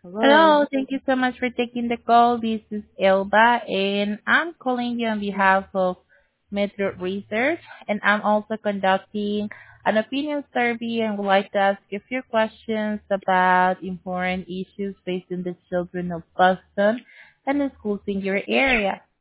Hello. Hello, thank you so much for taking the call. This is Elba, and I'm calling you on behalf of Metro Research, and I'm also conducting an opinion survey and would like to ask you a few questions about important issues facing the children of Boston and the schools in your area.